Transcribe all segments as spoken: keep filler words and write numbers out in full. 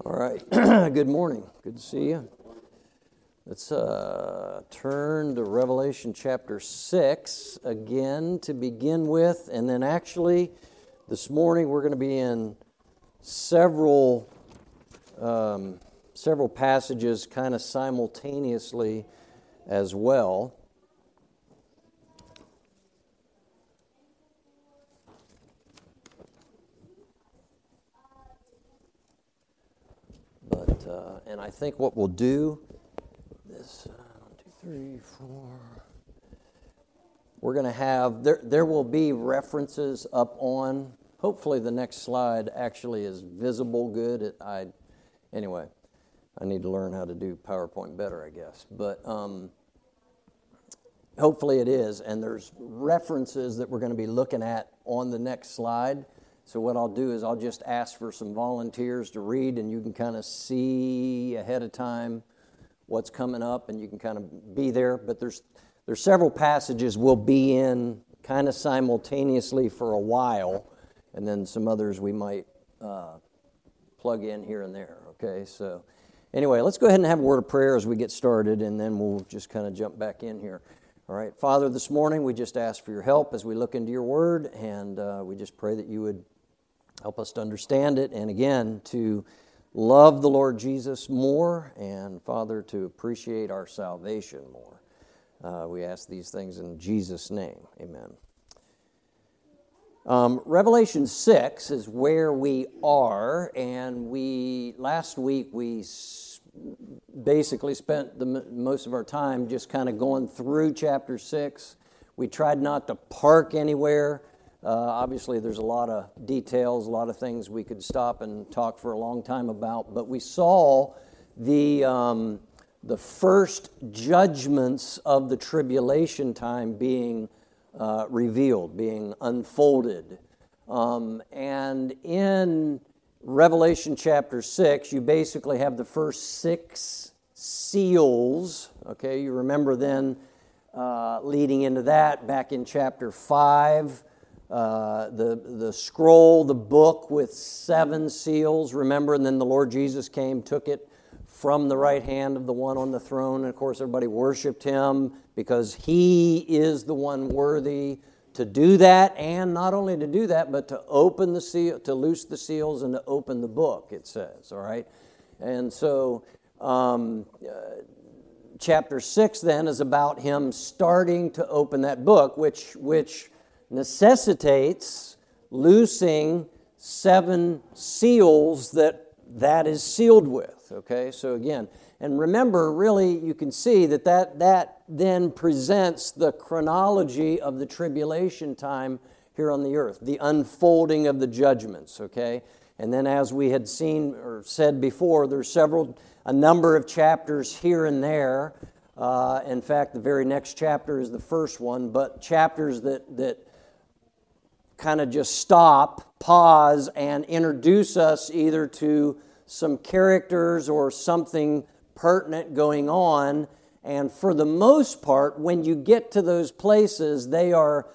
All right. Good morning. Good to see you. Let's uh, turn to Revelation chapter six again to begin with. And then actually, this morning we're going to be in several, um, several passages kind of simultaneously as well. But, uh, and I think what we'll do, this, uh, one, two, three, four, we're going to have, there, there will be references up on, hopefully the next slide actually is visible good. It, I, anyway, I need to learn how to do PowerPoint better, I guess. But um, hopefully it is, and there's references that we're going to be looking at on the next slide. So what I'll do is I'll just ask for some volunteers to read, and you can kind of see ahead of time what's coming up, and you can kind of be there. But there's there's several passages we'll be in kind of simultaneously for a while, and then some others we might uh, plug in here and there, okay? So anyway, let's go ahead and have a word of prayer as we get started, and then we'll just kind of jump back in here. All right, Father, this morning we just ask for your help as we look into your word, and uh, we just pray that you would help us to understand it, and again, to love the Lord Jesus more, and Father, to appreciate our salvation more. Uh, we ask these things in Jesus' name. Amen. Um, Revelation six is where we are, and we last week we s- basically spent the m- most of our time just kind of going through chapter six. We tried not to park anywhere. Uh, obviously, there's a lot of details, a lot of things we could stop and talk for a long time about, but we saw the um, the first judgments of the tribulation time being uh, revealed, being unfolded. Um, and in Revelation chapter six, you basically have the first six seals. Okay, you remember then uh, leading into that back in chapter five. Uh, the the scroll, the book with seven seals, remember, and then the Lord Jesus came, took it from the right hand of the one on the throne, and of course everybody worshiped him because he is the one worthy to do that, and not only to do that, but to open the seal, to loose the seals and to open the book, it says, all right? And so um, uh, chapter six then is about him starting to open that book, which which necessitates loosing seven seals that that is sealed with, okay? So again, and remember, really, you can see that that, that then presents the chronology of the tribulation time here on the earth, the unfolding of the judgments, okay? And then as we had seen or said before, there's several, a number of chapters here and there. Uh, in fact, the very next chapter is the first one, but chapters that that kind of just stop, pause, and introduce us either to some characters or something pertinent going on. And for the most part, when you get to those places, they are,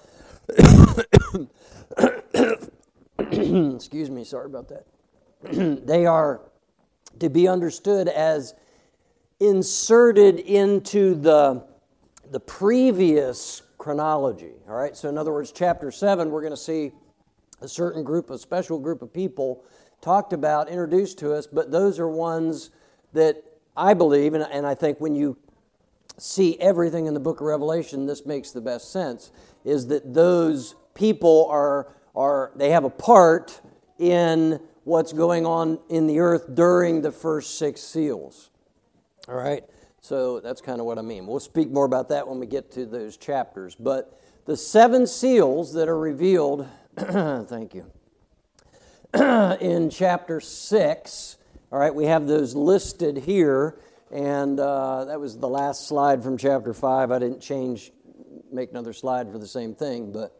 excuse me, sorry about that. They are to be understood as inserted into the, the previous chronology, all right? So in other words, chapter seven, we're going to see a certain group, a special group of people talked about, introduced to us, but those are ones that I believe, and, and I think when you see everything in the book of Revelation, this makes the best sense, is that those people are, are they have a part in what's going on in the earth during the first six seals, all right? So that's kind of what I mean. We'll speak more about that when we get to those chapters. But the seven seals that are revealed, thank you, in chapter six, all right, we have those listed here. And uh, that was the last slide from chapter five. I didn't change, make another slide for the same thing. But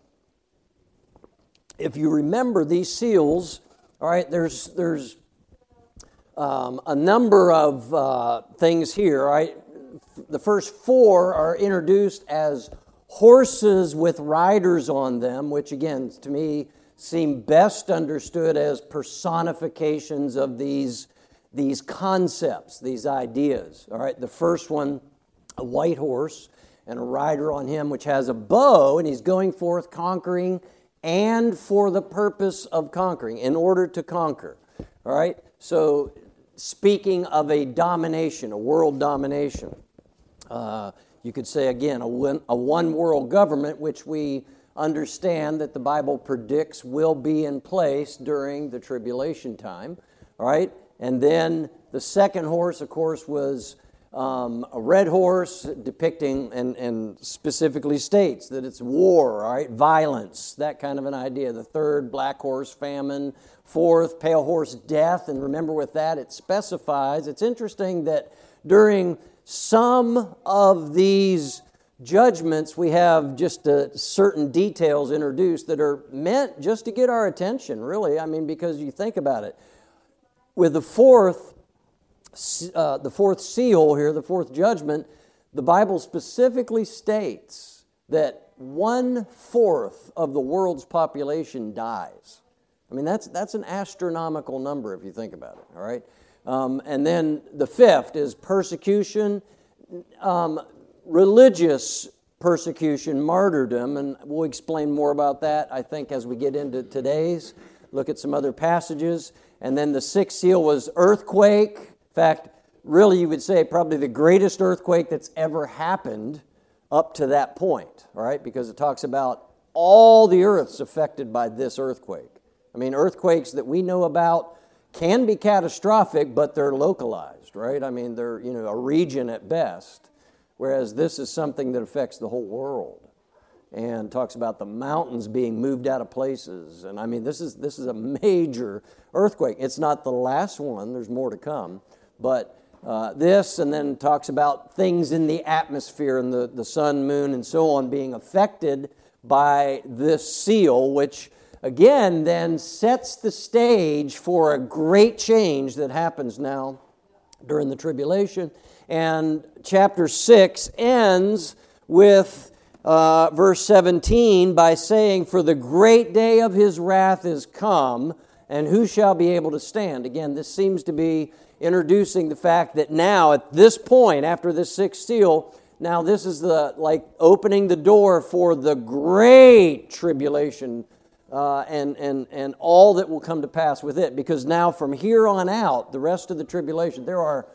if you remember these seals, all right, there's there's Um, a number of uh, things here, right? The first four are introduced as horses with riders on them, which again, to me, seem best understood as personifications of these these concepts, these ideas. All right, the first one, a white horse and a rider on him which has a bow, and he's going forth conquering and for the purpose of conquering, in order to conquer. All right, so speaking of a domination, a world domination. Uh, you could say, again, a one, a one world government, which we understand that the Bible predicts will be in place during the tribulation time. All right, and then the second horse, of course, was um, a red horse, depicting and, and specifically states that it's war, all right, violence, that kind of an idea. The third, black horse, famine. Fourth, pale horse, death. And remember with that, it specifies, it's interesting that during some of these judgments, we have just uh, certain details introduced that are meant just to get our attention, really. I mean, because you think about it. With the fourth, uh, the fourth seal here, the fourth judgment, the Bible specifically states that one-fourth of the world's population dies. I mean, that's that's an astronomical number if you think about it, all right? Um, and then the fifth is persecution, um, religious persecution, martyrdom, and we'll explain more about that, I think, as we get into today's, look at some other passages. And then the sixth seal was earthquake. In fact, really you would say probably the greatest earthquake that's ever happened up to that point, all right? Because it talks about all the earth's affected by this earthquake. I mean, earthquakes that we know about can be catastrophic, but they're localized, right? I mean, they're, you know, a region at best, whereas this is something that affects the whole world and talks about the mountains being moved out of places. And I mean, this is this is a major earthquake. It's not the last one. There's more to come. But uh, this, and then talks about things in the atmosphere and the, the sun, moon, and so on being affected by this seal, which again, then sets the stage for a great change that happens now during the tribulation. And chapter six ends with uh, verse seventeen by saying, "For the great day of his wrath is come, and who shall be able to stand?" Again, this seems to be introducing the fact that now, at this point, after this sixth seal, now this is the like opening the door for the great tribulation. Uh, and, and, and all that will come to pass with it. Because now from here on out, the rest of the tribulation, there are,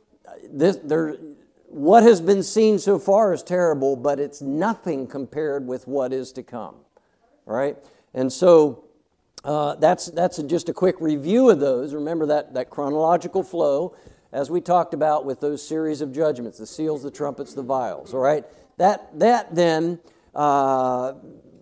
this, there, what has been seen so far is terrible, but it's nothing compared with what is to come. All right? And so uh, that's that's a, just a quick review of those. Remember that, that chronological flow, as we talked about with those series of judgments, the seals, the trumpets, the vials. All right? That, that then... Uh,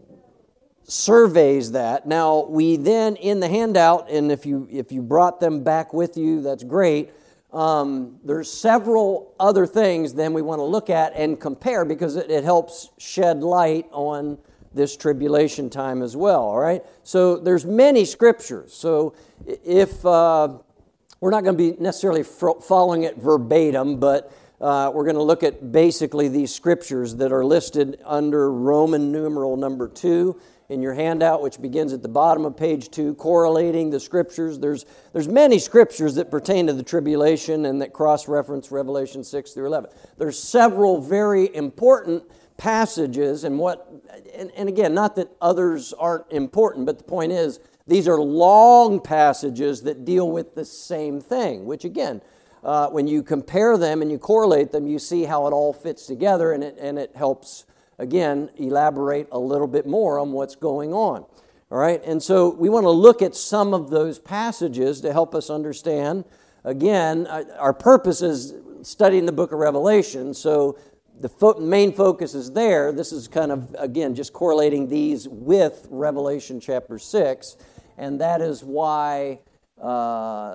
surveys that. Now, we then, in the handout, and if you if you brought them back with you, that's great. Um, there's several other things then we want to look at and compare because it, it helps shed light on this tribulation time as well, all right? So there's many scriptures. So if uh, we're not going to be necessarily following it verbatim, but uh, we're going to look at basically these scriptures that are listed under Roman numeral number two in your handout, which begins at the bottom of page two, correlating the scriptures. There's there's many scriptures that pertain to the tribulation and that cross-reference Revelation six through eleven. There's several very important passages, and what, and, and again, not that others aren't important, but the point is, these are long passages that deal with the same thing, which again, uh, when you compare them and you correlate them, you see how it all fits together, and it and it helps again, elaborate a little bit more on what's going on. All right, and so we want to look at some of those passages to help us understand. Again, our purpose is studying the book of Revelation, so the fo- main focus is there. This is kind of, again, just correlating these with Revelation chapter six, and that is why uh,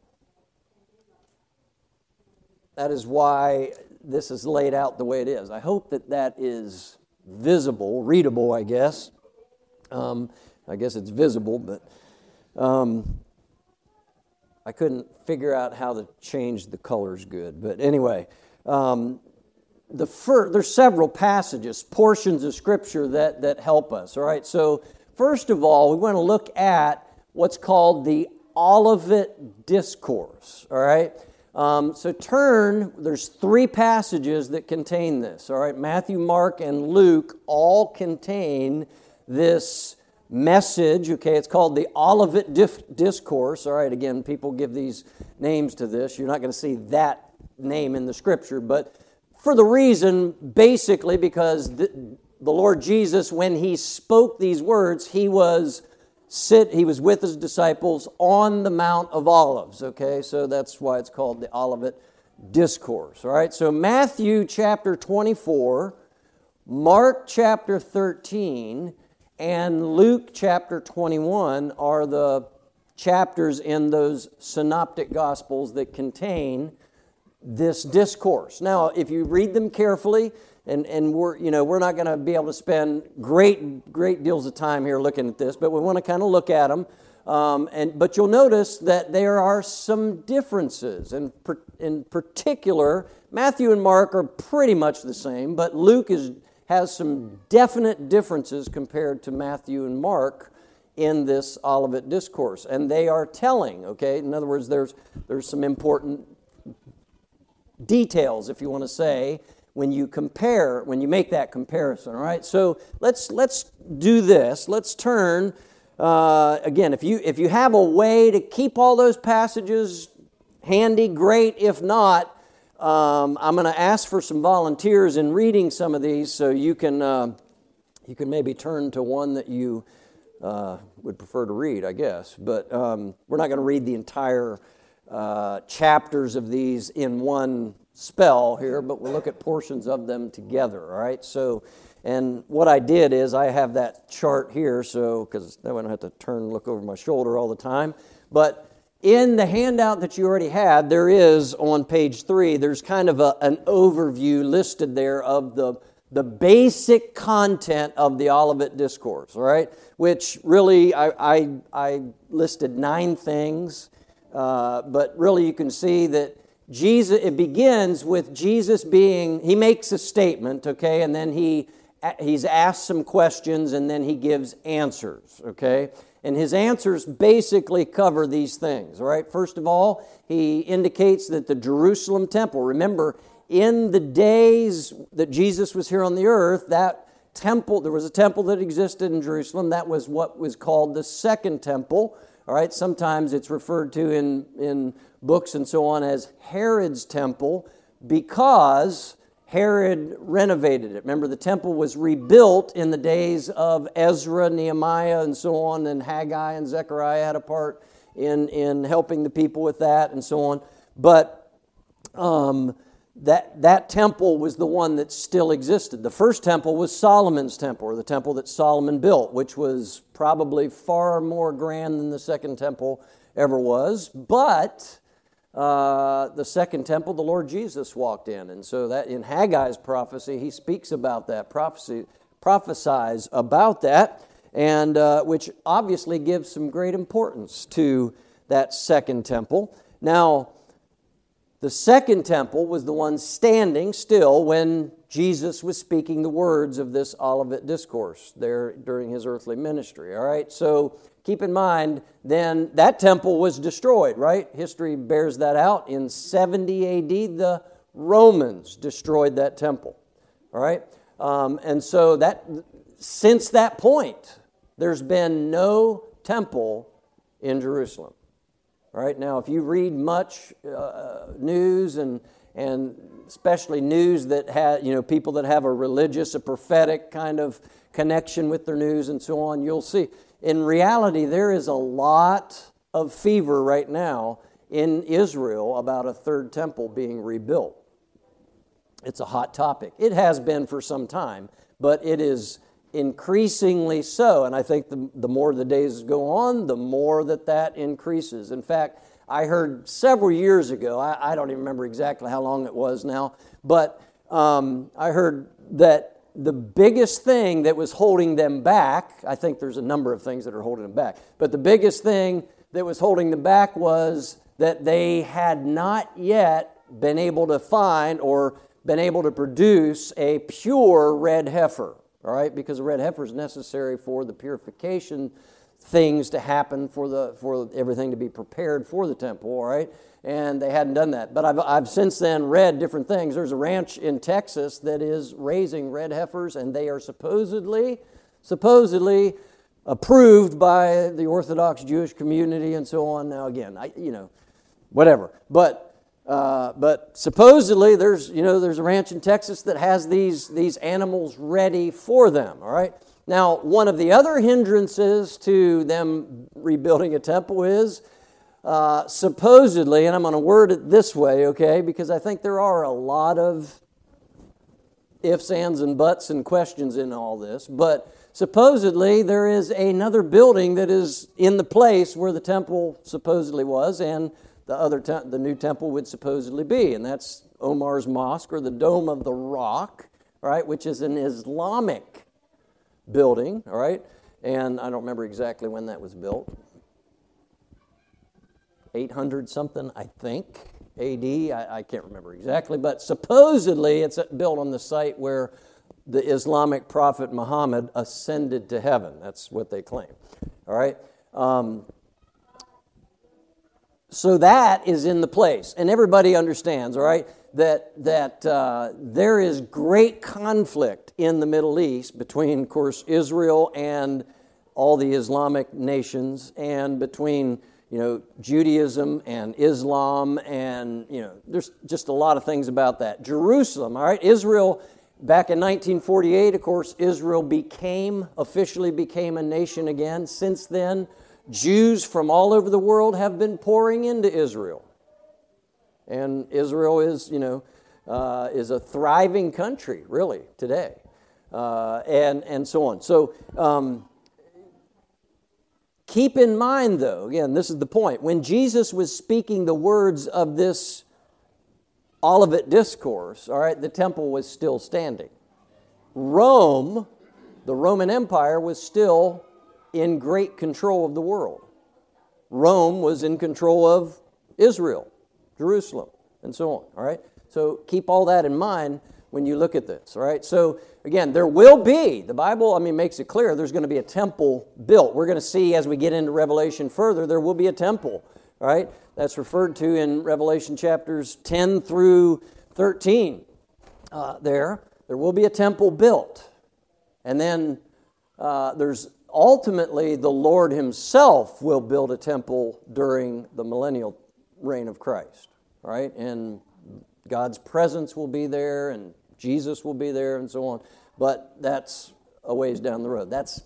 that is why this is laid out the way it is. I hope that that is visible, readable, I guess. Um, I guess it's visible, but um, I couldn't figure out how to change the colors good. But anyway, um, the fir- there's several passages, portions of Scripture that, that help us. All right, so first of all, we want to look at what's called the Olivet Discourse, all right? Um, so turn, there's three passages that contain this, all right? Matthew, Mark, and Luke all contain this message, okay? It's called the Olivet Dif- Discourse, all right? Again, people give these names to this. You're not going to see that name in the Scripture, but for the reason, basically, because the, the Lord Jesus, when He spoke these words, He was sit. He was with His disciples on the Mount of Olives, okay? So that's why it's called the Olivet Discourse, all right? So Matthew chapter twenty-four, Mark chapter thirteen, and Luke chapter twenty-one are the chapters in those synoptic gospels that contain this discourse. Now, if you read them carefully, and, and we're, you know, we're not going to be able to spend great, great deals of time here looking at this, but we want to kind of look at them. Um, and but you'll notice that there are some differences. And per, in particular, Matthew and Mark are pretty much the same, but Luke is has some definite differences compared to Matthew and Mark in this Olivet Discourse. And they are telling, okay? In other words, there's there's some important details, if you want to say, when you compare, when you make that comparison, all right? So let's let's do this. Let's turn, uh, again, if you if you have a way to keep all those passages handy, great. If not, um, I'm going to ask for some volunteers in reading some of these, so you can uh, you can maybe turn to one that you uh, would prefer to read, I guess. But um, we're not going to read the entire Uh, chapters of these in one spell here, but we'll look at portions of them together, all right? So, and what I did is I have that chart here, so, because then I don't have to turn and look over my shoulder all the time, but in the handout that you already had, there is, on page three, there's kind of a, an overview listed there of the, the basic content of the Olivet Discourse, all right? Which really, I, I, I listed nine things. Uh, but really you can see that Jesus, it begins with Jesus being, he makes a statement, okay, and then he he's asked some questions and then he gives answers, okay? And his answers basically cover these things, all right? First of all, he indicates that the Jerusalem temple, remember, in the days that Jesus was here on the earth, that temple, there was a temple that existed in Jerusalem. That was what was called the Second Temple. All right, sometimes it's referred to in, in books and so on as Herod's temple because Herod renovated it. Remember, the temple was rebuilt in the days of Ezra, Nehemiah, and so on, and Haggai and Zechariah had a part in, in helping the people with that and so on. But um, that, that temple was the one that still existed. The first temple was Solomon's temple, or the temple that Solomon built, which was probably far more grand than the second temple ever was. But uh, the second temple, the Lord Jesus walked in. And so that in Haggai's prophecy, he speaks about that, prophecy, prophesies about that, and uh, which obviously gives some great importance to that second temple. Now, the second temple was the one standing still when Jesus was speaking the words of this Olivet Discourse there during his earthly ministry, all right? So keep in mind, then that temple was destroyed, right? History bears that out. In seventy A D, the Romans destroyed that temple, all right? Um, and so that since that point, there's been no temple in Jerusalem. All right, now if you read much uh, news and and especially news that have, you know, people that have a religious, a prophetic kind of connection with their news and so on, you'll see. In reality, there is a lot of fever right now in Israel about a third temple being rebuilt. It's a hot topic. It has been for some time, but it is increasingly so, and I think the, the more the days go on, the more that that increases. In fact, I heard several years ago, I, I don't even remember exactly how long it was now, but um, I heard that the biggest thing that was holding them back, I think there's a number of things that are holding them back, but the biggest thing that was holding them back was that they had not yet been able to find or been able to produce a pure red heifer. All right, because a red heifer is necessary for the purification things to happen for the for everything to be prepared for the temple, all right? And they hadn't done that. But I've, I've since then read different things. There's a ranch in Texas that is raising red heifers, and they are supposedly, supposedly approved by the Orthodox Jewish community and so on. Now, again, I, you know, whatever. But uh, but supposedly there's you know there's a ranch in Texas that has these these animals ready for them. All right. Now, one of the other hindrances to them rebuilding a temple is uh, supposedly, and I'm going to word it this way, okay, because I think there are a lot of ifs, ands, and buts and questions in all this, but supposedly there is another building that is in the place where the temple supposedly was, and the other te- the new temple would supposedly be, and that's Omar's Mosque, or the Dome of the Rock, right, which is an Islamic building, all right, and I don't remember exactly when that was built. eight hundred something, I think, A D, I, I can't remember exactly, but supposedly it's built on the site where the Islamic prophet Muhammad ascended to heaven. That's what they claim, all right? Um, so that is in the place, and everybody understands, all right, that, that uh, there is great conflict in the Middle East between, of course, Israel and all the Islamic nations, and between you know, Judaism and Islam, and, you know, there's just a lot of things about that. Jerusalem, all right, Israel, back in nineteen forty-eight, of course, Israel became, officially became a nation again. Since then, Jews from all over the world have been pouring into Israel. And Israel is, you know, uh, is a thriving country, really, today, uh, and, and so on. So, um, keep in mind, though, again, this is the point. When Jesus was speaking the words of this Olivet Discourse, all right, the temple was still standing. Rome, the Roman Empire, was still in great control of the world. Rome was in control of Israel, Jerusalem, and so on, all right? So keep all that in mind when you look at this, all right? So, again, there will be, the Bible, I mean, makes it clear there's going to be a temple built. We're going to see as we get into Revelation further, there will be a temple, all right? That's referred to in Revelation chapters ten through thirteen uh, there. There will be a temple built. And then uh, there's ultimately the Lord himself will build a temple during the millennial reign of Christ, all right? And God's presence will be there, and Jesus will be there, and so on. But that's a ways down the road. That's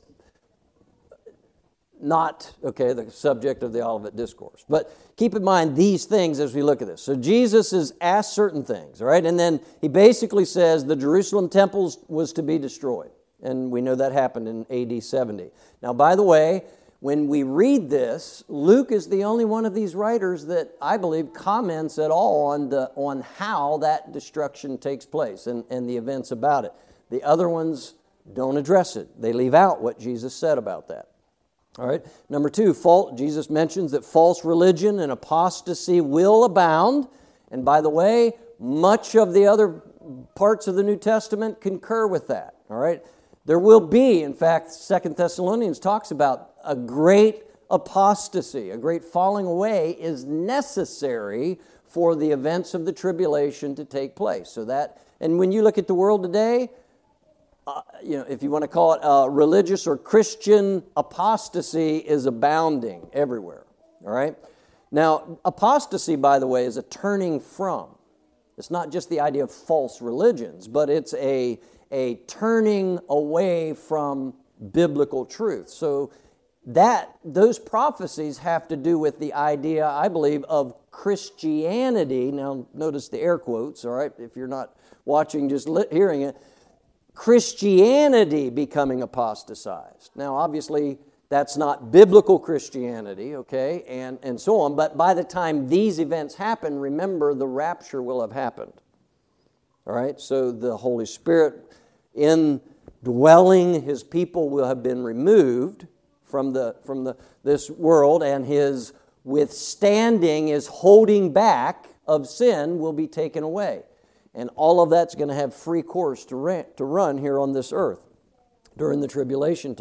not, okay, the subject of the Olivet Discourse. But keep in mind these things as we look at this. So Jesus is asked certain things, all right? And then he basically says the Jerusalem temple was to be destroyed. And we know that happened in A D seventy. Now, by the way, when we read this, Luke is the only one of these writers that I believe comments at all on the on how that destruction takes place and, and the events about it. The other ones don't address it. They leave out what Jesus said about that. All right. Number two, false, Jesus mentions that false religion and apostasy will abound. And by the way, much of the other parts of the New Testament concur with that. All right. There will be, in fact, Second Thessalonians talks about a great apostasy, a great falling away is necessary for the events of the tribulation to take place. So that, and when you look at the world today, uh, you know, if you want to call it uh, religious or Christian apostasy is abounding everywhere. All right. Now, apostasy, by the way, is a turning from. It's not just the idea of false religions, but it's a a turning away from biblical truth. So that those prophecies have to do with the idea, I believe, of Christianity. Now, notice the air quotes, all right, if you're not watching, just li- hearing it. Christianity becoming apostatized. Now, obviously, that's not biblical Christianity, okay, and, and so on. But by the time these events happen, remember, the rapture will have happened. All right, so the Holy Spirit indwelling His people will have been removed from the from the this world, and His withstanding, His holding back of sin will be taken away. And all of that's going to have free course to run, to run here on this earth during the tribulation time.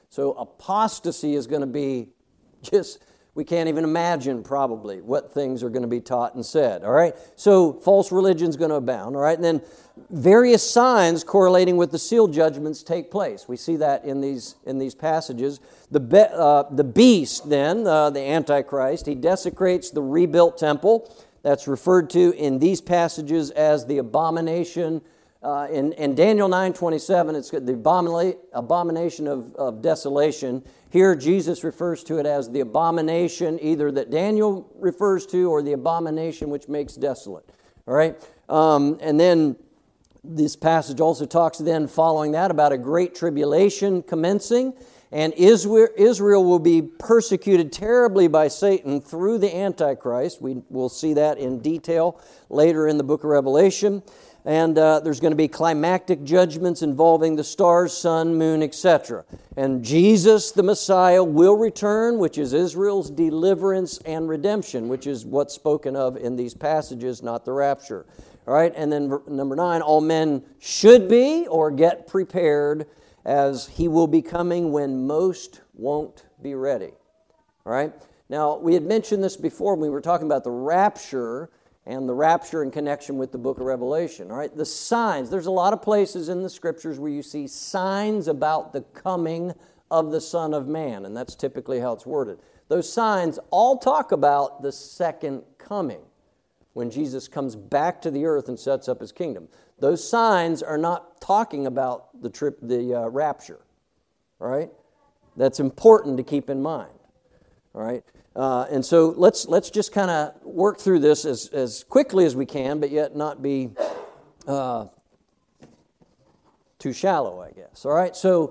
So apostasy is going to be just, we can't even imagine probably what things are going to be taught and said, all right? So false religion is going to abound, all right? And then various signs correlating with the seal judgments take place. We see that in these in these passages. The be, uh, the beast, then, uh, the Antichrist, he desecrates the rebuilt temple. That's referred to in these passages as the abomination. Uh, in, in Daniel nine twenty-seven, it's the abomina- abomination of, of desolation. Here, Jesus refers to it as the abomination, either that Daniel refers to or the abomination which makes desolate. All right? Um, and then this passage also talks then, following that, about a great tribulation commencing. And Israel, Israel will be persecuted terribly by Satan through the Antichrist. We will see that in detail later in the book of Revelation. And uh, there's going to be climactic judgments involving the stars, sun, moon, et cetera. And Jesus, the Messiah, will return, which is Israel's deliverance and redemption, which is what's spoken of in these passages, not the rapture. All right, and then number nine, all men should be or get prepared, as he will be coming when most won't be ready. All right? Now, we had mentioned this before when we were talking about the rapture, and the rapture in connection with the book of Revelation. All right, the signs. There's a lot of places in the Scriptures where you see signs about the coming of the Son of Man, and that's typically how it's worded. Those signs all talk about the second coming, when Jesus comes back to the earth and sets up his kingdom. Those signs are not talking about the trip, the uh, rapture. All right, that's important to keep in mind. All right. Uh, and so let's let's just kind of work through this as, as quickly as we can, but yet not be uh, too shallow, I guess. All right, so,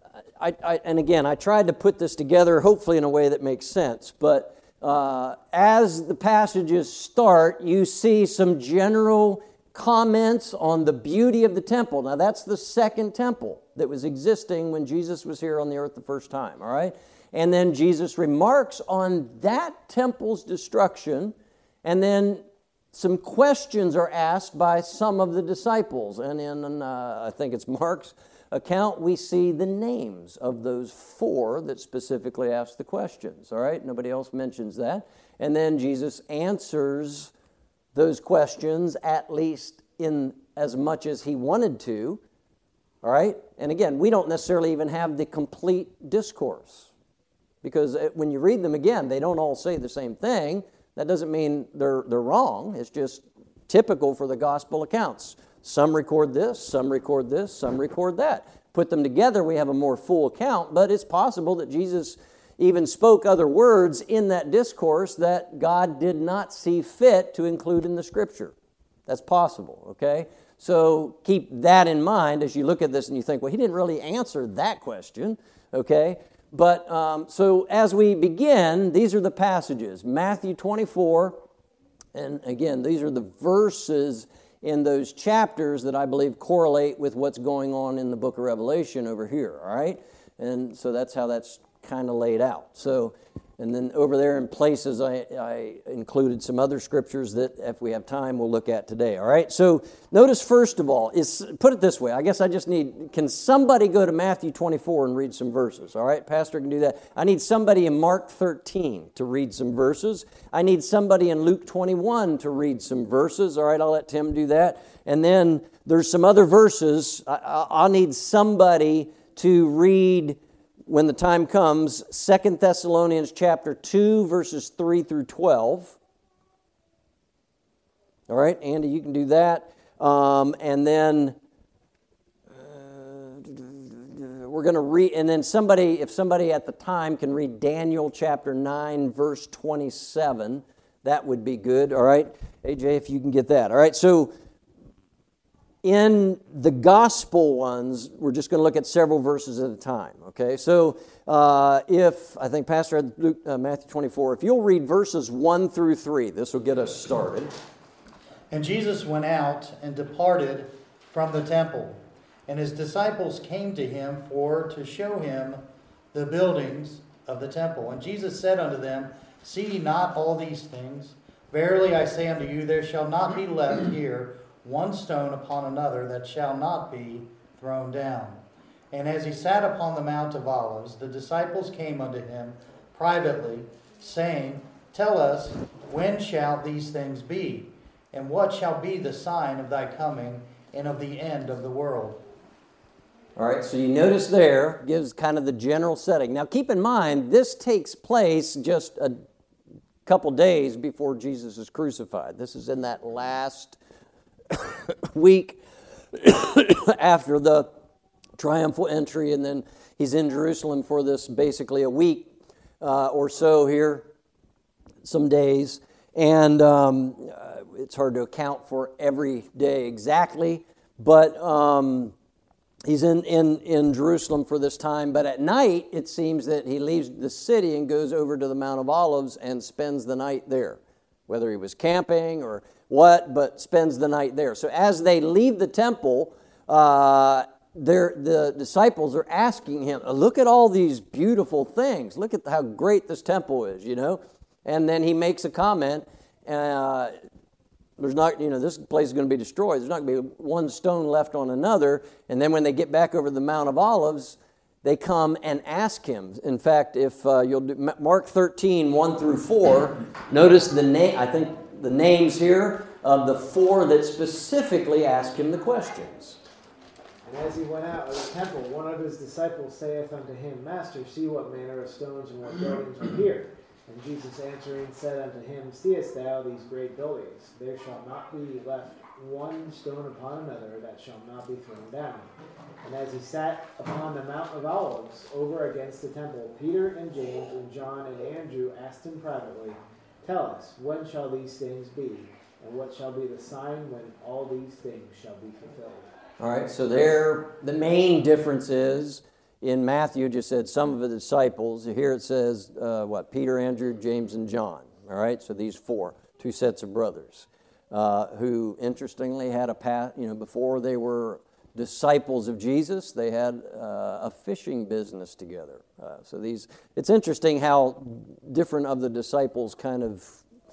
I, I, and again, I tried to put this together hopefully in a way that makes sense, but uh, as the passages start, you see some general comments on the beauty of the temple. Now, that's the second temple that was existing when Jesus was here on the earth the first time, all right? And then Jesus remarks on that temple's destruction, and then some questions are asked by some of the disciples. And in, uh, I think it's Mark's account, we see the names of those four that specifically ask the questions. All right? Nobody else mentions that. And then Jesus answers those questions, at least in as much as he wanted to. All right? And again, we don't necessarily even have the complete discourse, because when you read them again, they don't all say the same thing. That doesn't mean they're they're wrong. It's just typical for the gospel accounts. Some record this, some record this, some record that. Put them together, we have a more full account, but it's possible that Jesus even spoke other words in that discourse that God did not see fit to include in the Scripture. That's possible, okay? So keep that in mind as you look at this and you think, well, he didn't really answer that question, okay? But um, so as we begin, these are the passages. Matthew twenty-four, and again, these are the verses in those chapters that I believe correlate with what's going on in the book of Revelation over here, all right? And so that's how that's kind of laid out. So, and then over there in places, I, I included some other scriptures that, if we have time, we'll look at today, all right? So notice, first of all, is put it this way. I guess I just need, can somebody go to Matthew twenty-four and read some verses, all right? Pastor can do that. I need somebody in Mark thirteen to read some verses. I need somebody in Luke twenty-one to read some verses, all right? I'll let Tim do that. And then there's some other verses. I, I'll need somebody to read, when the time comes, Second Thessalonians chapter two, verses three through twelve. All right, Andy, you can do that. Um, and then uh, we're going to read, and then somebody, if somebody at the time can read Daniel chapter nine, verse twenty-seven, that would be good. All right, A J, if you can get that. All right, so in the gospel ones, we're just going to look at several verses at a time, okay? So uh, if, I think Pastor had Luke, uh, Matthew twenty-four, if you'll read verses one through three, this will get us started. And Jesus went out and departed from the temple, and his disciples came to him for to show him the buildings of the temple. And Jesus said unto them, See ye not all these things? Verily I say unto you, there shall not be left here one stone upon another that shall not be thrown down. And as he sat upon the Mount of Olives, the disciples came unto him privately, saying, Tell us, when shall these things be? And what shall be the sign of thy coming and of the end of the world? All right, so you notice there, gives kind of the general setting. Now keep in mind, this takes place just a couple days before Jesus is crucified. This is in that last week after the triumphal entry, and then he's in Jerusalem for this basically a week uh, or so here, some days. And um, uh, it's hard to account for every day exactly, but um, he's in, in, in Jerusalem for this time. But at night, it seems that he leaves the city and goes over to the Mount of Olives and spends the night there, whether he was camping or what, but spends the night there. So as they leave the temple, uh, the disciples are asking him, look at all these beautiful things. Look at how great this temple is, you know. And then he makes a comment, uh, there's not, you know, this place is going to be destroyed. There's not going to be one stone left on another. And then when they get back over the Mount of Olives, they come and ask him. In fact, if uh, you'll do Mark thirteen, one through four, notice the name, I think the names here of the four that specifically ask him the questions. And as he went out of the temple, one of his disciples saith unto him, Master, see what manner of stones and what buildings are here. And Jesus answering said unto him, Seest thou these great buildings? There shall not be left one stone upon another that shall not be thrown down. And as he sat upon the Mount of Olives over against the temple, Peter and James and John and Andrew asked him privately, Tell us, when shall these things be? And what shall be the sign when all these things shall be fulfilled? All right, so there, the main difference is, in Matthew, it just said some of the disciples. Here it says, uh, what, Peter, Andrew, James, and John. All right, so these four, two sets of brothers, uh, who, interestingly, had a path, you know, before they were disciples of Jesus, they had uh, a fishing business together. Uh, so these, it's interesting how different of the disciples kind of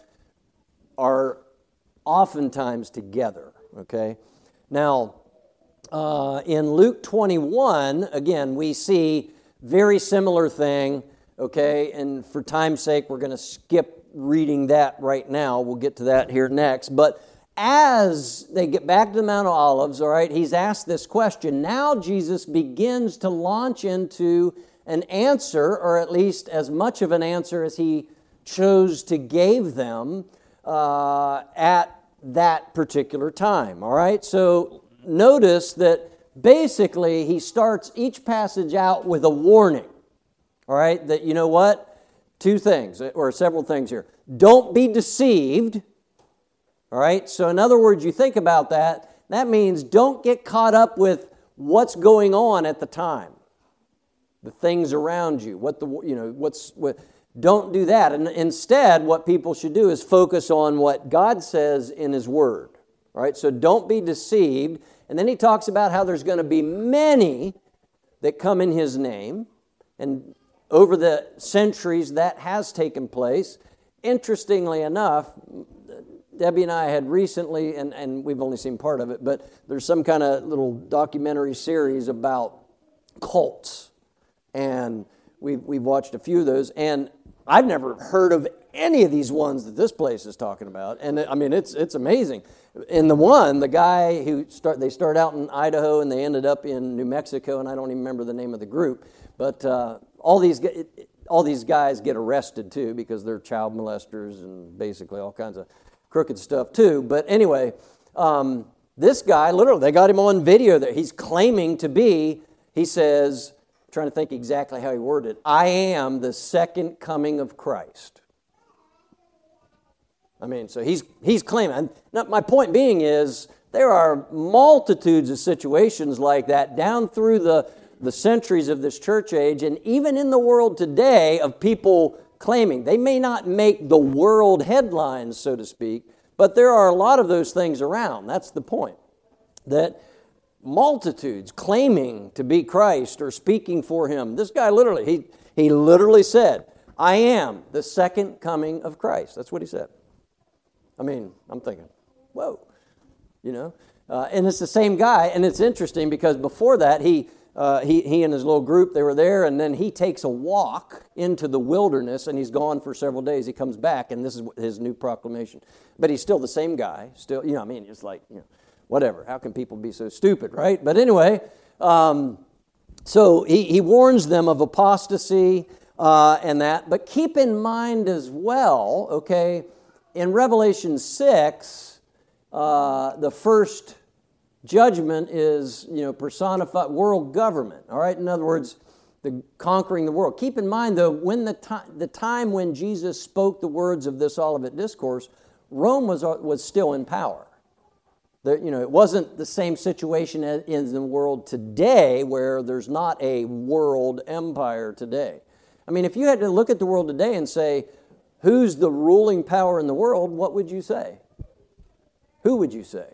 are oftentimes together, okay? Now, Uh, in Luke twenty-one, again, we see very similar thing, okay? And for time's sake, we're going to skip reading that right now. We'll get to that here next. But as they get back to the Mount of Olives, all right, he's asked this question. Now Jesus begins to launch into an answer, or at least as much of an answer as he chose to give them uh, at that particular time, all right? So notice that basically he starts each passage out with a warning, all right, that you know what? Two things, or several things here. Don't be deceived, all right? So in other words, you think about that, that means don't get caught up with what's going on at the time, the things around you, what the, you know, what's, what, don't do that. And instead, what people should do is focus on what God says in His Word. All right, so don't be deceived. And then he talks about how there's going to be many that come in his name. And over the centuries, that has taken place. Interestingly enough, Debbie and I had recently, and, and we've only seen part of it, but there's some kind of little documentary series about cults. And we've, we've watched a few of those. And I've never heard of any of these ones that this place is talking about. And I mean, it's it's amazing. In the one, the guy who start they start out in Idaho and they ended up in New Mexico, and I don't even remember the name of the group. But uh, all these all these guys get arrested too because they're child molesters and basically all kinds of crooked stuff too. But anyway, um, this guy literally they got him on video that he's claiming to be. He says, I'm trying to think exactly how he worded it, I am the second coming of Christ. I mean, so he's he's claiming. Now, my point being is there are multitudes of situations like that down through the, the centuries of this church age and even in the world today of people claiming. They may not make the world headlines, so to speak, but there are a lot of those things around. That's the point. That multitudes claiming to be Christ or speaking for Him. This guy literally, he, he literally said, I am the second coming of Christ. That's what he said. I mean, I'm thinking, whoa, you know. Uh, and it's the same guy, and it's interesting because before that, he uh, he, he and his little group, they were there, and then he takes a walk into the wilderness, and he's gone for several days. He comes back, and this is his new proclamation. But he's still the same guy. Still, you know, I mean, it's like, you know, whatever. How can people be so stupid, right? But anyway, um, so he, he warns them of apostasy uh, and that. But keep in mind as well, okay, in Revelation six, uh, the first judgment is, you know, personified world government, all right? In other words, the conquering the world. Keep in mind, though, when the, ti- the time when Jesus spoke the words of this Olivet Discourse, Rome was, was still in power. The, you know, it wasn't the same situation as in the world today where there's not a world empire today. I mean, if you had to look at the world today and say, who's the ruling power in the world, what would you say? Who would you say?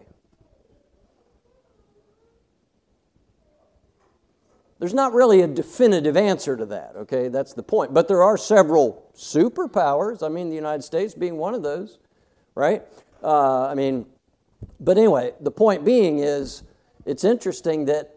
There's not really a definitive answer to that, okay? That's the point. But there are several superpowers. I mean, the United States being one of those, right? Uh, I mean, but anyway, the point being is, it's interesting that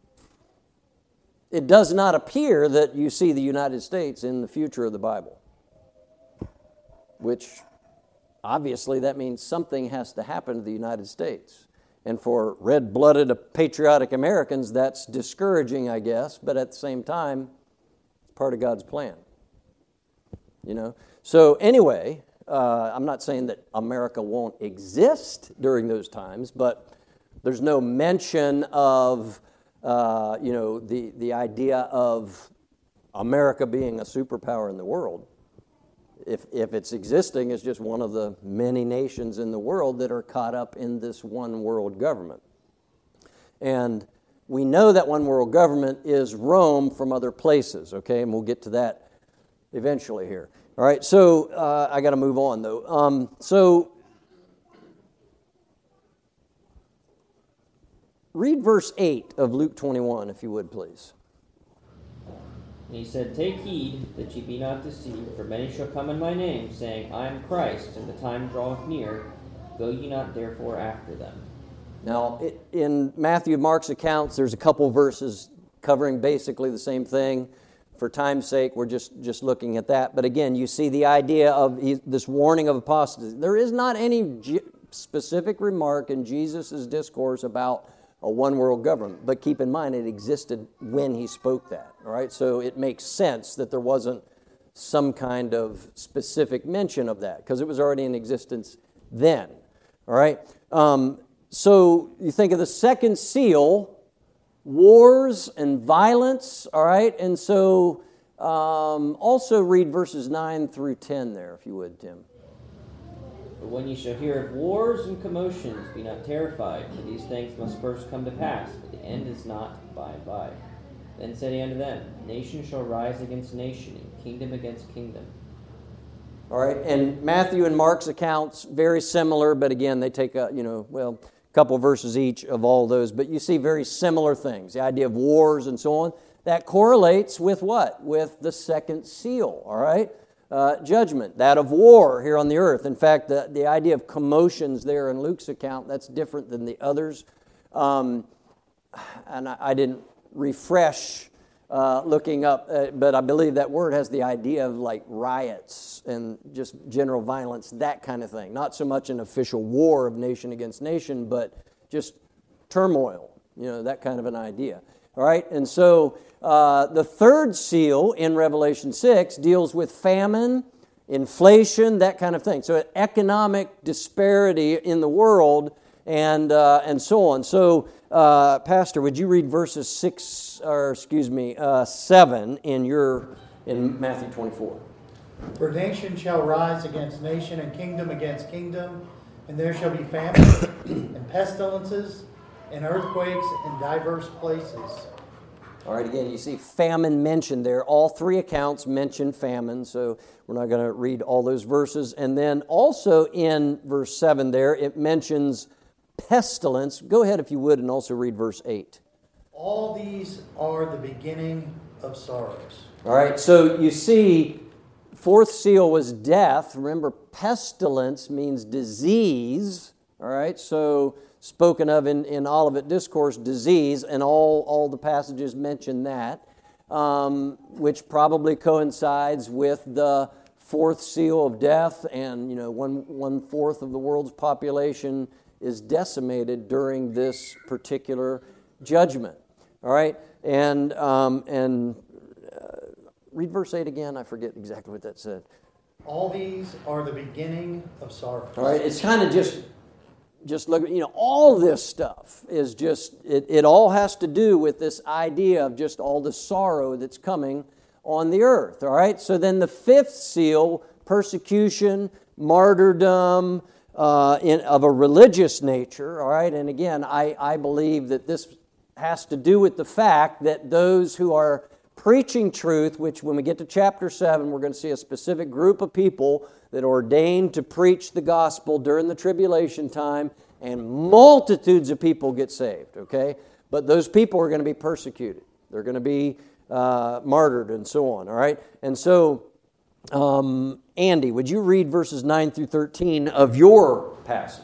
it does not appear that you see the United States in the future of the Bible, which obviously that means something has to happen to the United States. And for red-blooded, patriotic Americans, that's discouraging, I guess, but at the same time, it's part of God's plan. You know? So anyway, uh, I'm not saying that America won't exist during those times, but there's no mention of, uh, you know, the, the idea of America being a superpower in the world. If, if it's existing, it's just one of the many nations in the world that are caught up in this one world government. And we know that one world government is Rome from other places, okay? And we'll get to that eventually here. All right, so uh, I got to move on, though. Um, so read verse eight of Luke twenty-one, if you would, please. And he said, Take heed that ye be not deceived, for many shall come in my name, saying, I am Christ, and the time draweth near. Go ye not therefore after them. Now, it, in Matthew and Mark's accounts, there's a couple verses covering basically the same thing. For time's sake, we're just, just looking at that. But again, you see the idea of he, this warning of apostasy. There is not any g- specific remark in Jesus' discourse about a one-world government. But keep in mind, it existed when he spoke that, all right? So it makes sense that there wasn't some kind of specific mention of that, because it was already in existence then, all right? Um, so you think of the second seal, wars and violence, all right? And so um, also read verses nine through ten there, if you would, Tim. But when ye shall hear of wars and commotions, be not terrified, for these things must first come to pass, but the end is not by and by. Then said he unto them, Nation shall rise against nation, and kingdom against kingdom. All right, and Matthew and Mark's accounts, very similar, but again, they take a, you know, well, a couple of verses each of all those, but you see very similar things, the idea of wars and so on. That correlates with what? With the second seal, all right? Uh, judgment, that of war here on the earth. In fact, the, the idea of commotions there in Luke's account, that's different than the others. Um, and I, I didn't refresh uh, looking up, uh, but I believe that word has the idea of like riots and just general violence, that kind of thing. Not so much an official war of nation against nation, but just turmoil, you know, that kind of an idea. All right, and so uh, the third seal in Revelation six deals with famine, inflation, that kind of thing. So economic disparity in the world and uh, and so on. So, uh, Pastor, would you read verses six, or excuse me, uh, seven in your in Matthew twenty-four? For nation shall rise against nation, and kingdom against kingdom, and there shall be famine and pestilences and earthquakes in diverse places. All right, again, you see famine mentioned there. All three accounts mention famine, so we're not going to read all those verses. And then also in verse seven there, it mentions pestilence. Go ahead, if you would, and also read verse eight. All these are the beginning of sorrows. All right, so you see, fourth seal was death. Remember, pestilence means disease, All right, so spoken of in, in Olivet Discourse, disease, and all, all the passages mention that, um, which probably coincides with the fourth seal of death, and you know, one one fourth of the world's population is decimated during this particular judgment. All right, and um, and uh, read verse eight again. I forget exactly what that said. All these are the beginning of sorrow. All right, it's kind of just. Just look, you know, all this stuff is just, it, it all has to do with this idea of just all the sorrow that's coming on the earth, all right? So then the fifth seal, persecution, martyrdom, uh, in, of a religious nature, all right? And again, I, I believe that this has to do with the fact that those who are preaching truth, which when we get to chapter seven, we're going to see a specific group of people that are ordained to preach the gospel during the tribulation time, and multitudes of people get saved, okay? But those people are going to be persecuted. They're going to be uh, martyred and so on, all right? And so, um, Andy, would you read verses nine through thirteen of your passage?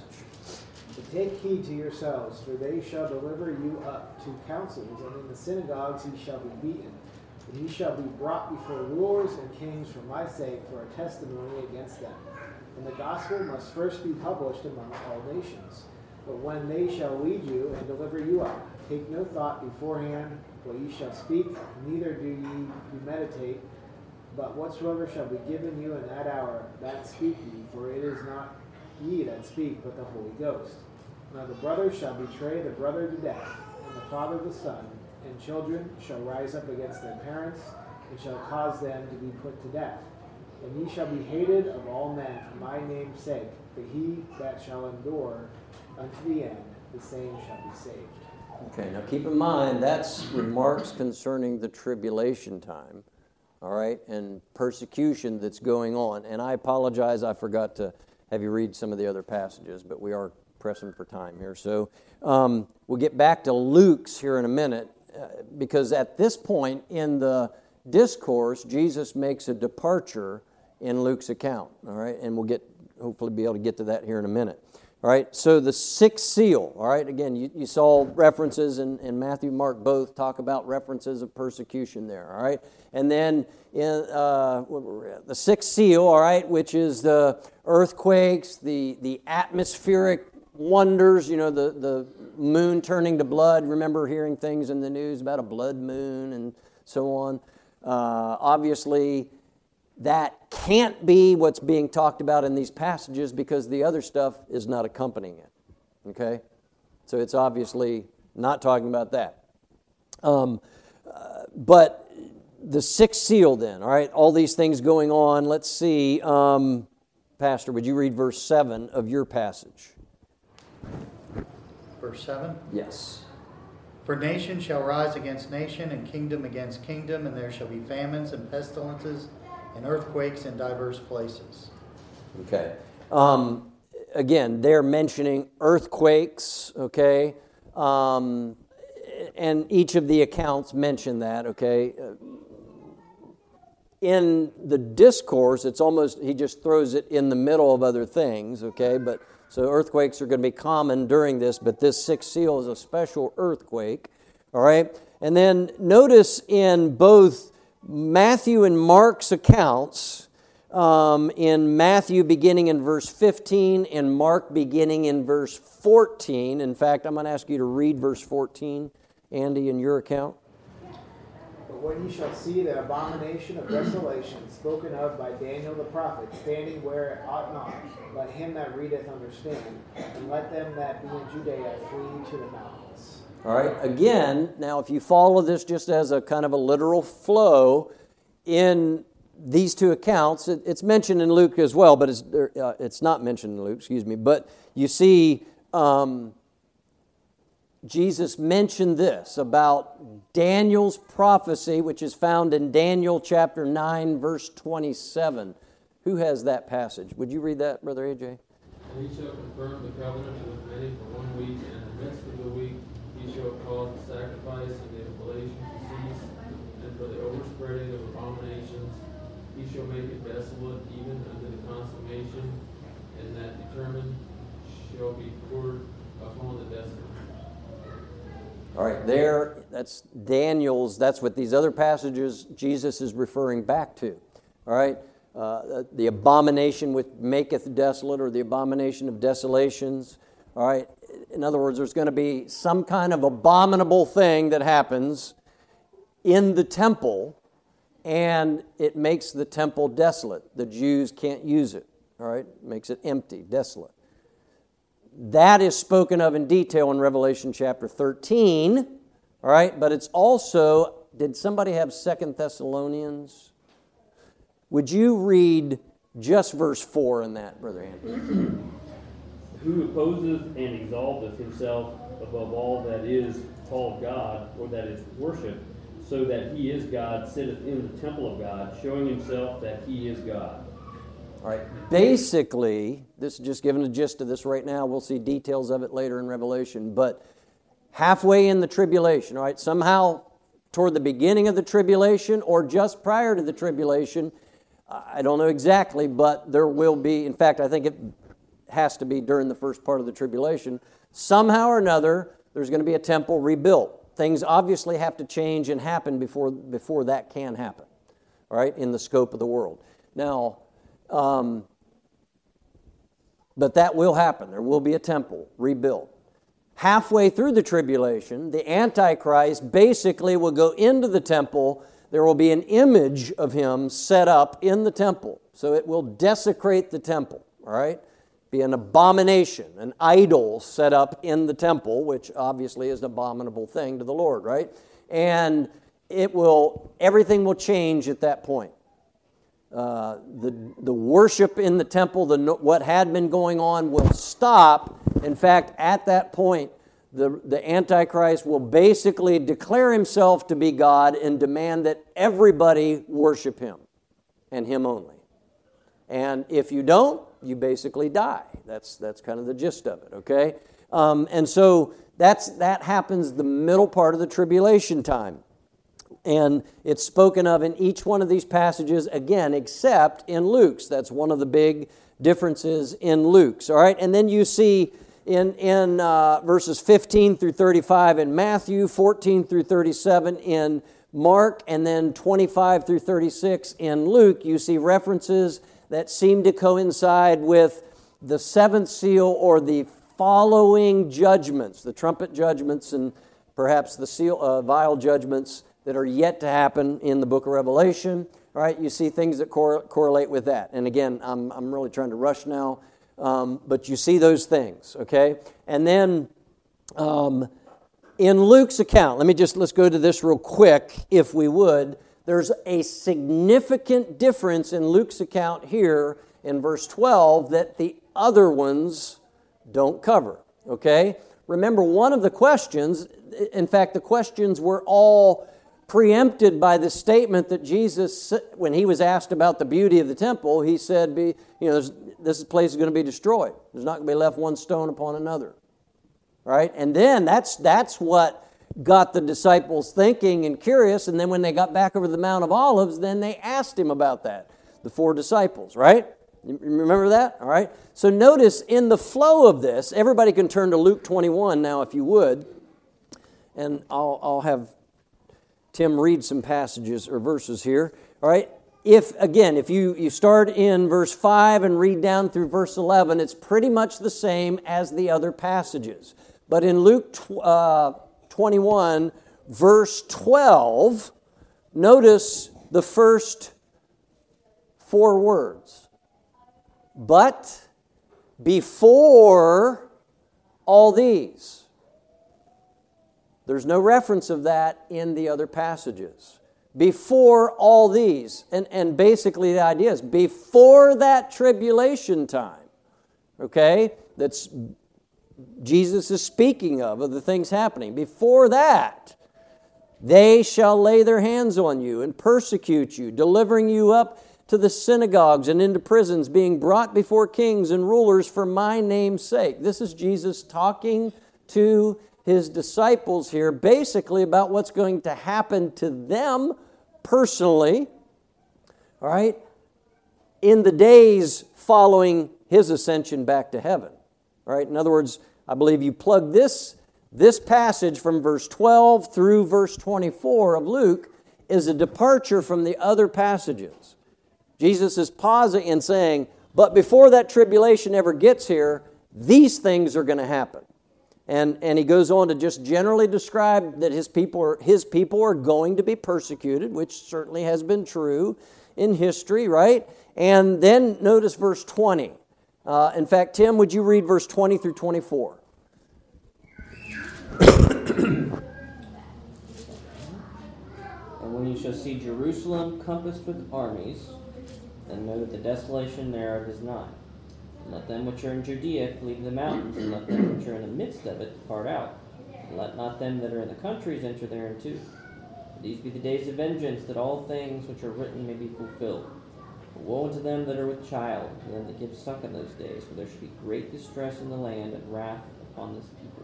Take heed to yourselves, for they shall deliver you up to councils, and in the synagogues ye shall be beaten. And ye shall be brought before rulers and kings for my sake, for a testimony against them. And the gospel must first be published among all nations. But when they shall lead you and deliver you up, take no thought beforehand what ye shall speak, neither do ye do meditate, but whatsoever shall be given you in that hour, that speak ye, for it is not ye that speak, but the Holy Ghost. Now the brother shall betray the brother to death, and the father the son, and children shall rise up against their parents, and shall cause them to be put to death. And ye shall be hated of all men for my name's sake, but he that shall endure unto the end, the same shall be saved. Okay, now keep in mind, that's remarks concerning the tribulation time, all right, and persecution that's going on. And I apologize, I forgot to have you read some of the other passages, but we are pressing for time here. So um, we'll get back to Luke's here in a minute, uh, because at this point in the discourse, Jesus makes a departure in Luke's account, all right, and we'll get hopefully be able to get to that here in a minute. All right, so the sixth seal, all right, again, you, you saw references in, in Matthew, Mark both talk about references of persecution there, all right? And then in uh, the sixth seal, all right, which is the earthquakes, the, the atmospheric wonders, you know, the, the moon turning to blood. Remember hearing things in the news about a blood moon and so on. Uh, obviously, that can't be what's being talked about in these passages because the other stuff is not accompanying it, okay? So it's obviously not talking about that. Um, uh, but the sixth seal then, all right, all these things going on. Let's see. Um, Pastor, would you read verse seven of your passage? Verse seven? Yes. For nation shall rise against nation, and kingdom against kingdom, and there shall be famines and pestilences and earthquakes in diverse places. Okay. Um, again, they're mentioning earthquakes, okay? Um, and each of the accounts mention that, okay? In the discourse, it's almost, he just throws it in the middle of other things, okay? But so earthquakes are going to be common during this, but this sixth seal is a special earthquake, all right? And then notice in both Matthew and Mark's accounts, um, in Matthew beginning in verse fifteen and Mark beginning in verse fourteen. In fact, I'm going to ask you to read verse fourteen, Andy, in your account. But when ye shall see the abomination of desolation spoken of by Daniel the prophet, standing where it ought not, let him that readeth understand, and let them that be in Judea flee to the mountains. All right, again, now if you follow this just as a kind of a literal flow, in these two accounts, it, it's mentioned in Luke as well, but it's, uh, it's not mentioned in Luke, excuse me, but you see um, Jesus mentioned this about Daniel's prophecy, which is found in Daniel chapter nine, verse twenty-seven. Who has that passage? Would you read that, Brother A J? And he shall confirm the covenant with many for one week, and in the midst of the week he shall cause the sacrifice and the oblation to cease, and for the overspreading of abominations he shall make it desolate even unto the consummation, and that determined shall be poured upon the desolate. All right, there, that's Daniel's, that's what these other passages Jesus is referring back to. All right, uh, the abomination which maketh desolate, or the abomination of desolations. All right, in other words, there's going to be some kind of abominable thing that happens in the temple, and it makes the temple desolate. The Jews can't use it. All right, makes it empty, desolate. That is spoken of in detail in Revelation chapter thirteen, all right? But it's also, did somebody have Second Thessalonians? Would you read just verse four in that, Brother Andy? Who opposes and exalteth himself above all that is called God, or that is worshipped, so that he is God, sitteth in the temple of God, showing himself that he is God. All right, basically, this is just giving a gist of this right now. We'll see details of it later in Revelation. But halfway in the tribulation, all right, somehow toward the beginning of the tribulation or just prior to the tribulation, I don't know exactly, but there will be, in fact, I think it has to be during the first part of the tribulation, somehow or another, there's going to be a temple rebuilt. Things obviously have to change and happen before, before that can happen, all right, in the scope of the world. Now, Um, but that will happen. There will be a temple rebuilt. Halfway through the tribulation, the Antichrist basically will go into the temple. There will be an image of him set up in the temple. So it will desecrate the temple, all right? Be an abomination, an idol set up in the temple, which obviously is an abominable thing to the Lord, right? And it will, everything will change at that point. Uh, the the worship in the temple, the what had been going on will stop. In fact, at that point, the, the Antichrist will basically declare himself to be God and demand that everybody worship him and him only. And if you don't, you basically die. That's that's kind of the gist of it, okay? Um, and so that's that happens the middle part of the tribulation time. And it's spoken of in each one of these passages, again, except in Luke's. That's one of the big differences in Luke's, all right? And then you see in, in uh, verses fifteen through thirty-five in Matthew, fourteen through thirty-seven in Mark, and then twenty-five through thirty-six in Luke, you see references that seem to coincide with the seventh seal or the following judgments, the trumpet judgments and perhaps the seal, uh, vial judgments that are yet to happen in the book of Revelation. All right, you see things that cor- correlate with that. And again, I'm I'm really trying to rush now, um, but you see those things, okay? And then um, in Luke's account, let me just, let's go to this real quick, if we would. There's a significant difference in Luke's account here in verse twelve that the other ones don't cover, okay? Remember, one of the questions, in fact, the questions were all preempted by the statement that Jesus, when he was asked about the beauty of the temple, he said, "Be you know, this place is going to be destroyed. There's not going to be left one stone upon another." Right? And then that's that's what got the disciples thinking and curious, and then when they got back over the Mount of Olives, then they asked him about that, the four disciples, right? You remember that? All right. So notice in the flow of this, everybody can turn to Luke twenty-one now if you would, and I'll I'll have Tim read some passages or verses here. All right. If, again, if you, you start in verse five and read down through verse eleven, it's pretty much the same as the other passages. But in Luke uh, twenty-one, verse twelve, notice the first four words. But before all these. There's no reference of that in the other passages. Before all these. And, and basically the idea is before that tribulation time, okay, that's Jesus is speaking of, of the things happening. Before that, they shall lay their hands on you and persecute you, delivering you up to the synagogues and into prisons, being brought before kings and rulers for my name's sake. This is Jesus talking to his disciples here, basically about what's going to happen to them personally, all right, in the days following his ascension back to heaven. All right? In other words, I believe you plug this, this passage from verse twelve through verse twenty-four of Luke is a departure from the other passages. Jesus is pausing and saying, but before that tribulation ever gets here, these things are going to happen. And, and he goes on to just generally describe that his people are, his people are going to be persecuted, which certainly has been true in history, right? And then notice verse twenty. Uh, in fact, Tim, would you read verse twenty through twenty-four? And when you shall see Jerusalem compassed with armies, then know that the desolation thereof is nigh. And let them which are in Judea flee to the mountains, and let them which are in the midst of it depart out. And let not them that are in the countries enter thereinto. For these be the days of vengeance, that all things which are written may be fulfilled. But woe unto them that are with child, and them that give suck in those days, for there shall be great distress in the land, and wrath upon this people.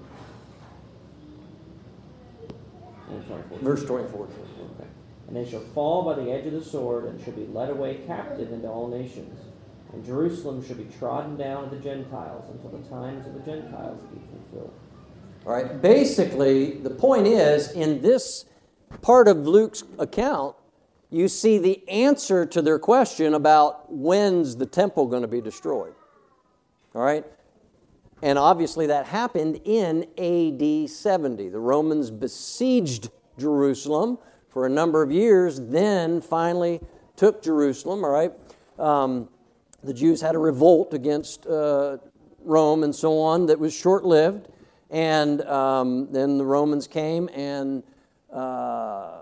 And twenty-four. Verse twenty-four. Okay. And they shall fall by the edge of the sword, and shall be led away captive into all nations. And Jerusalem shall be trodden down of the Gentiles until the times of the Gentiles be fulfilled. All right. Basically, the point is, in this part of Luke's account, you see the answer to their question about when's the temple going to be destroyed. All right? And obviously that happened in A D seventy. The Romans besieged Jerusalem for a number of years, then finally took Jerusalem, all right? Um, the Jews had a revolt against uh, Rome and so on that was short-lived, and um, then the Romans came and uh,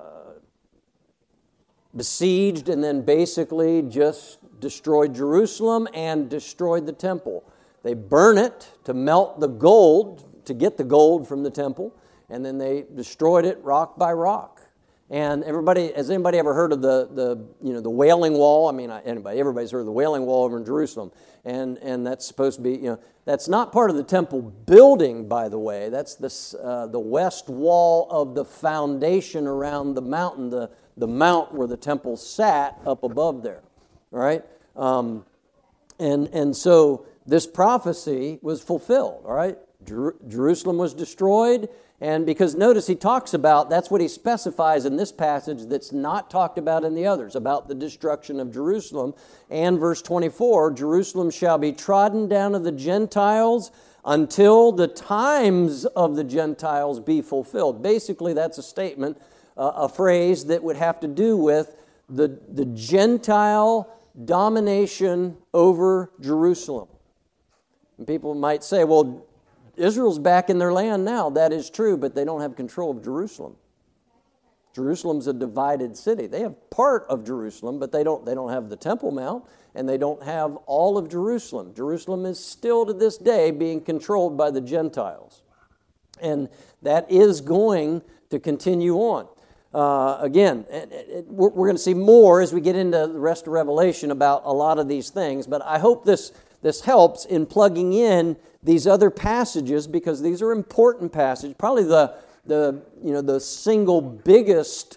besieged and then basically just destroyed Jerusalem and destroyed the temple. They burn it to melt the gold, to get the gold from the temple, and then they destroyed it rock by rock. And everybody, has anybody ever heard of the, the you know, the Wailing Wall? I mean, anybody, everybody's heard of the Wailing Wall over in Jerusalem. And and that's supposed to be, you know, that's not part of the temple building, by the way. That's the, uh, the west wall of the foundation around the mountain, the, the mount where the temple sat up above there. All right? Um, and, and so this prophecy was fulfilled, all right? Jer- Jerusalem was destroyed. And because notice he talks about, that's what he specifies in this passage that's not talked about in the others, about the destruction of Jerusalem. And verse twenty-four, Jerusalem shall be trodden down of the Gentiles until the times of the Gentiles be fulfilled. Basically, that's a statement, uh, a phrase that would have to do with the, the Gentile domination over Jerusalem. And people might say, well, Israel's back in their land now. That is true, but they don't have control of Jerusalem. Jerusalem's a divided city. They have part of Jerusalem, but they don't, they don't have the Temple Mount, and they don't have all of Jerusalem. Jerusalem is still to this day being controlled by the Gentiles. And that is going to continue on. Uh, again, it, it, we're, we're going to see more as we get into the rest of Revelation about a lot of these things, but I hope this, this helps in plugging in these other passages, because these are important passages. Probably the, the, you know, the single biggest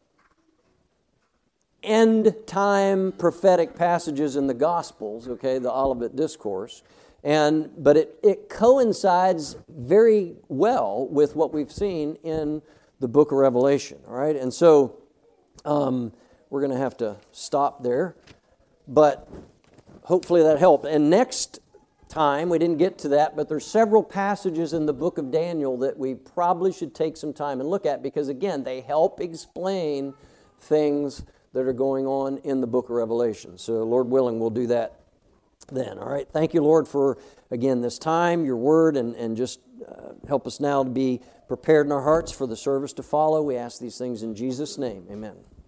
end-time prophetic passages in the Gospels, okay, the Olivet Discourse. And, but it, it coincides very well with what we've seen in the book of Revelation, all right? And so um, we're going to have to stop there, but hopefully that helped. And next time, we didn't get to that, but there's several passages in the book of Daniel that we probably should take some time and look at, because again, they help explain things that are going on in the book of Revelation. So Lord willing, we'll do that then. All right. Thank you, Lord, for, again, this time, your word, and, and just uh, help us now to be prepared in our hearts for the service to follow. We ask these things in Jesus' name. Amen.